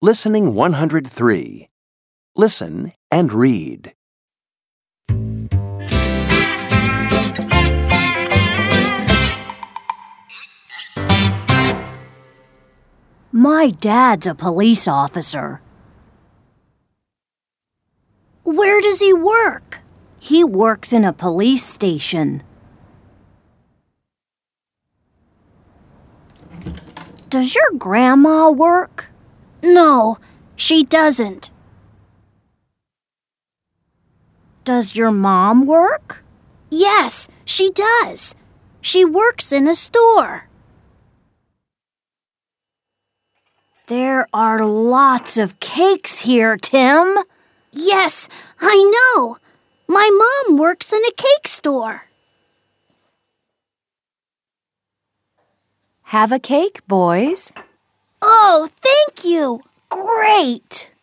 Listening 103. Listen and read. My dad's a police officer. Where does he work? He works in a police station. Does your grandma work? No, she doesn't. Does your mom work? Yes, she does. She works in a store. There are lots of cakes here, Tim. Yes, I know. My mom works in a cake store. Have a cake, boys. Oh, thank you. Great.